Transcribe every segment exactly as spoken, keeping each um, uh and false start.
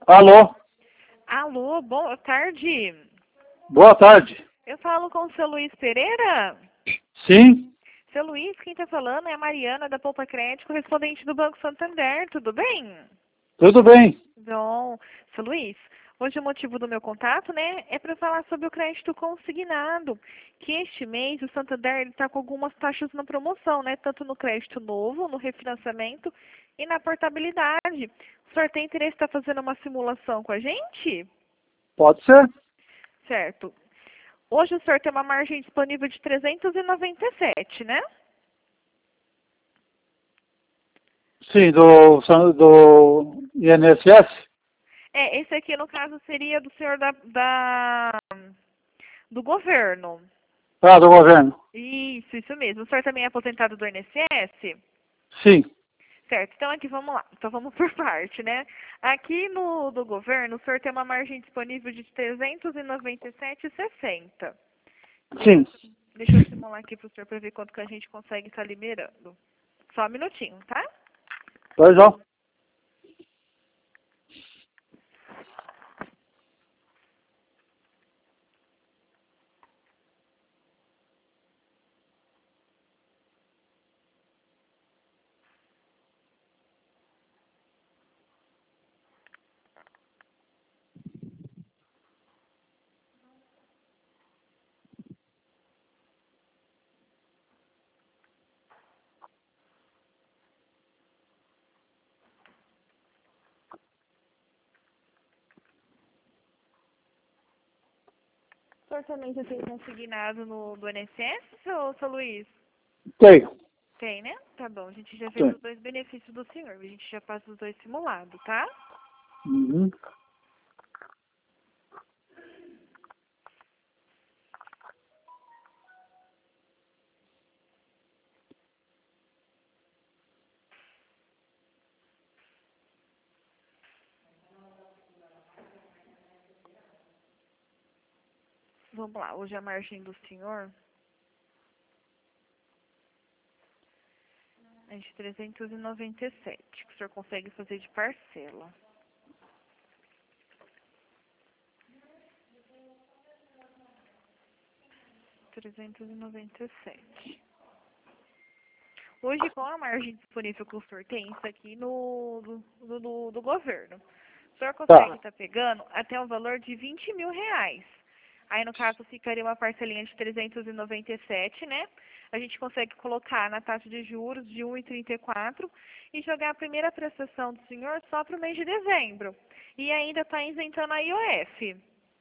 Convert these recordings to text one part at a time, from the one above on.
Alô? Alô, boa tarde. Boa tarde. Eu falo com o seu Luiz Pereira? Sim? Seu Luiz, quem está falando é a Mariana da Poupa Crédito, correspondente do Banco Santander, tudo bem? Tudo bem. Bom, seu Luiz, hoje o motivo do meu contato, né, é para falar sobre o crédito consignado, que este mês o Santander está com algumas taxas na promoção, né, tanto no crédito novo, no refinanciamento e na portabilidade. O senhor tem interesse em estar fazendo uma simulação com a gente? Pode ser? Certo. Hoje o senhor tem uma margem disponível de trezentos e noventa e sete, né? Sim, do, do I N S S? É, esse aqui no caso seria do senhor da, da do governo. Ah, do governo. Isso, isso mesmo. O senhor também é aposentado do I N S S? Sim. Certo, então aqui vamos lá. Então vamos por parte, né? Aqui no do governo, o senhor tem uma margem disponível de trezentos e noventa e sete e sessenta. Sim. Deixa eu simular aqui para o senhor para ver quanto que a gente consegue estar liberando. Só um minutinho, tá? Pois não. O senhor também já tem consignado no do I N S S, seu, seu Luiz? Tenho. Tem, né? Tá bom. A gente já fez Tenho. os dois benefícios do senhor. A gente já passa os dois simulados, tá? Uhum. Vamos lá. Hoje a margem do senhor é de trezentos e noventa e sete, que o senhor consegue fazer de parcela. trezentos e noventa e sete. Hoje, qual a margem disponível que o senhor tem? Isso aqui no, do, do, do governo. O senhor consegue Tá. estar pegando até um valor de vinte mil reais. Aí, no caso, ficaria uma parcelinha de trezentos e noventa e sete, né? A gente consegue colocar na taxa de juros de um vírgula trinta e quatro e jogar a primeira prestação do senhor só para o mês de dezembro. E ainda está isentando a I O F.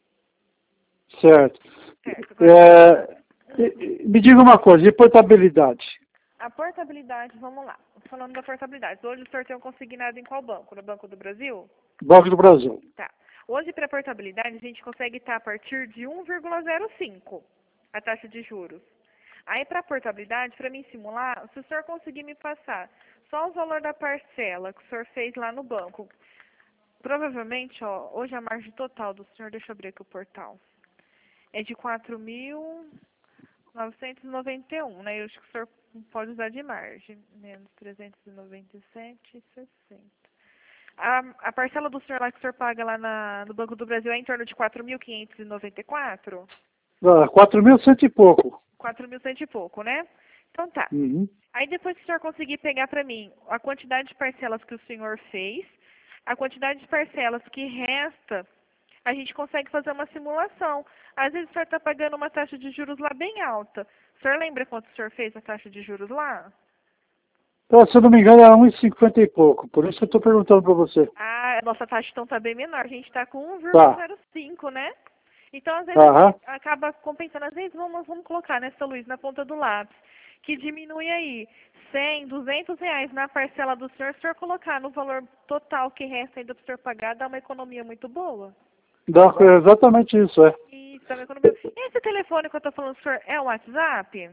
Certo. Certo. Agora, É, e- e me diga uma coisa, e portabilidade? a portabilidade, vamos lá. Falando da portabilidade, hoje o senhor tem um consignado em qual banco? No Banco do Brasil? Banco do Brasil. Tá. Hoje, para portabilidade, a gente consegue estar a partir de um vírgula zero cinco a taxa de juros. Aí, para portabilidade, para mim simular, se o senhor conseguir me passar só o valor da parcela que o senhor fez lá no banco, provavelmente, ó, hoje a margem total do senhor, deixa eu abrir aqui o portal, é de quatro mil novecentos e noventa e um, né? Eu acho que o senhor pode usar de margem, menos trezentos e noventa e sete e sessenta. A, a parcela do senhor lá que o senhor paga lá na, no Banco do Brasil é em torno de quatro mil quinhentos e noventa e quatro? Ah, quatro mil cento e pouco. quatro mil cento e pouco, né? Então tá. Uhum. Aí depois que o senhor conseguir pegar para mim a quantidade de parcelas que o senhor fez, a quantidade de parcelas que resta, a gente consegue fazer uma simulação. Às vezes o senhor está pagando uma taxa de juros lá bem alta. O senhor lembra quanto o senhor fez a taxa de juros lá? Então, se eu não me engano, era um e cinquenta e pouco. Por isso que eu estou perguntando para você. Ah, a nossa taxa então está bem menor. A gente está com um vírgula Tá. zero cinco, né? Então, às vezes, a Aham. gente acaba compensando. Às vezes, vamos, vamos colocar, né, seu Luiz, na ponta do lápis, que diminui aí cem, duzentos reais na parcela do senhor. Se o senhor colocar no valor total que resta ainda para o senhor pagar, dá uma economia muito boa. Dá, é exatamente isso, é. Isso, dá uma economia. Esse telefone que eu estou falando, senhor, é o WhatsApp?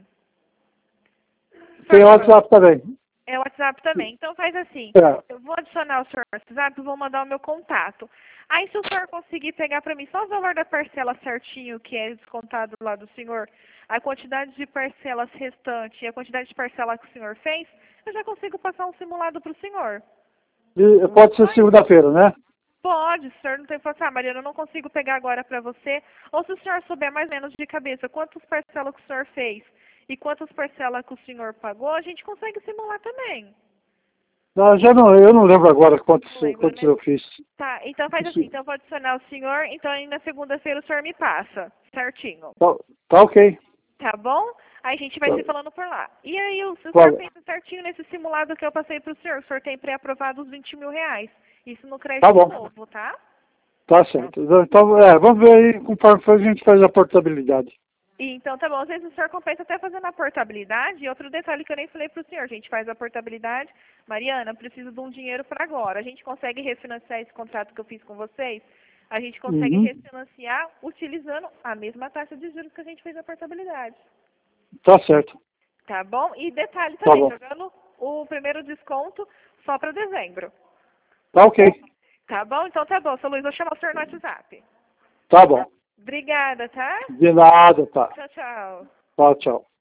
Tem Senhor, WhatsApp também. é o WhatsApp também. Então faz assim, É. eu vou adicionar o senhor no WhatsApp e vou mandar o meu contato. Aí se o senhor conseguir pegar para mim só o valor da parcela certinho, que é descontado lá do senhor, a quantidade de parcelas restante e a quantidade de parcela que o senhor fez, eu já consigo passar um simulado para o senhor. E pode ser segunda-feira, né? Pode. pode, se o senhor não tem que falar, ah, Mariana, eu não consigo pegar agora para você. Ou se o senhor souber mais ou menos de cabeça quantas parcelas que o senhor fez e quantas parcelas que o senhor pagou, a gente consegue simular também. Não, já não, eu não lembro agora quantos, Não lembra, quantos né? eu fiz. Tá, então faz assim, então eu vou adicionar o senhor, então aí na segunda-feira o senhor me passa, certinho. Tá, tá ok. Tá bom? Aí a gente vai Tá. se falando por lá. E aí o, o senhor Claro. pensa certinho nesse simulado que eu passei pro senhor, o senhor tem pré-aprovado os vinte mil reais. Isso no crédito Tá bom. novo, tá? Tá certo. Então, é, vamos ver aí conforme for, a gente faz a portabilidade. E, então tá bom, às vezes o senhor compensa até fazendo a portabilidade. E outro detalhe que eu nem falei pro senhor, a gente faz a portabilidade. Mariana, preciso de um dinheiro para agora. A gente consegue refinanciar esse contrato que eu fiz com vocês? A gente consegue Uhum. refinanciar utilizando a mesma taxa de juros que a gente fez a portabilidade. Tá certo. Tá bom? E detalhe Tá também, bom. jogando o primeiro desconto só para dezembro. Tá ok. Tá bom? Então tá bom, seu Luiz, vou chamar o senhor no WhatsApp. Tá bom. Obrigada, tá? De nada, tá. Tchau, tchau. Tchau, tchau.